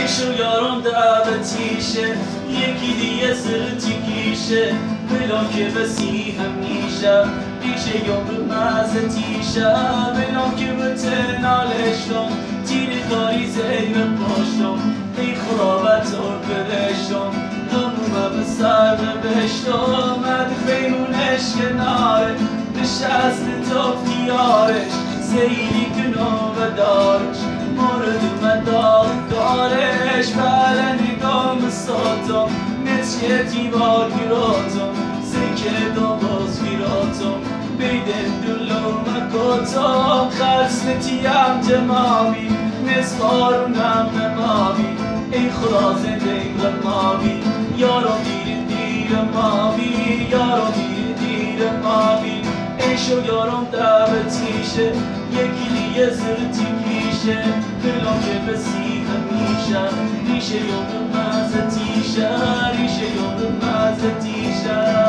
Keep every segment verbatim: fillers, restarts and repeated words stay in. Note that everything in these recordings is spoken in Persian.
شو یارم دعوتیشه یکی دیگه زرتی کیشه بلان که بسی همیشه ریشه یا به مزتیشه بلان که به تنالشم تیر کاری زیر پاشم ای خرابت رو برشم همومه به سر بشتم مد بیرونش کناره نشست تافتیارش زیلی کنو و دارش مورد من دارش بله نگام ساتم مثل دیوار گیراتم زکر داماز گیراتم بیدن دلو مکاتم خرسنتیم تمامی نزبارونم نمامی ای خدا زنده غمامی یارم دیر دیر مامی یارم دیر دیر مامی ای شو یارم دعوتیشه یکی دیگه زرتی کیشه دلم که بسی همیشه ریشه یادم مزتیشه ریشه یادم مزتیشه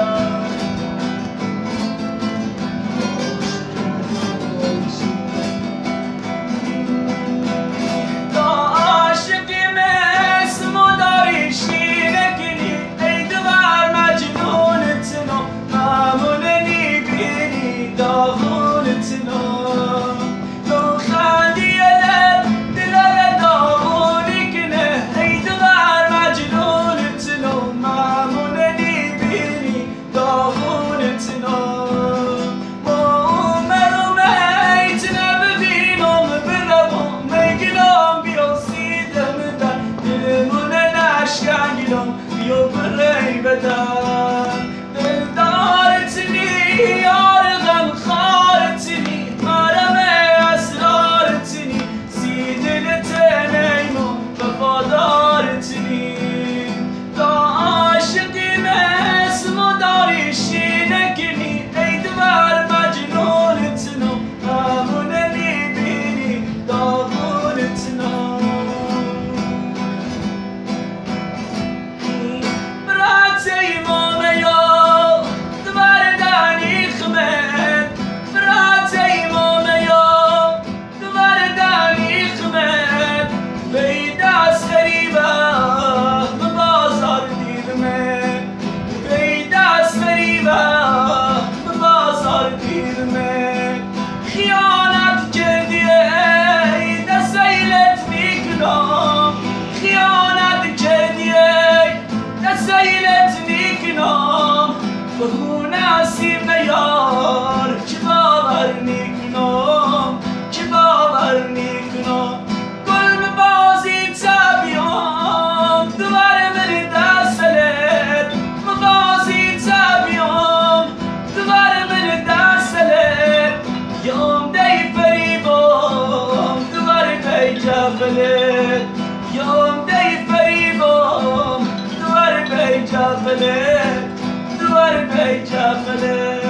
بیا بری بدن دلدارتنی یار غم خارتنی مرم اسرارتنی سی دلت نیمون وفادارتنی تا عاشقی مثل ما داریشی نکنی ای دور مجنونتنو همونه میبینی داغونتنو خیانت کردی ای دستیلت میکنم خیانت کردی ای دستیلت میکنم به خون اسیم یار که باور میکنم که باور میکنم گل به بازی تبیام دوباره بری دستلت به بازی تبیام دوباره بری دستلت یام دی فریبام دوباره بی جفلت یام دی فریبام دوباره بی جفلت دوباره بی جفلت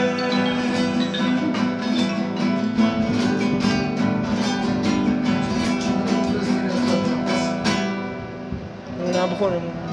نه بخورم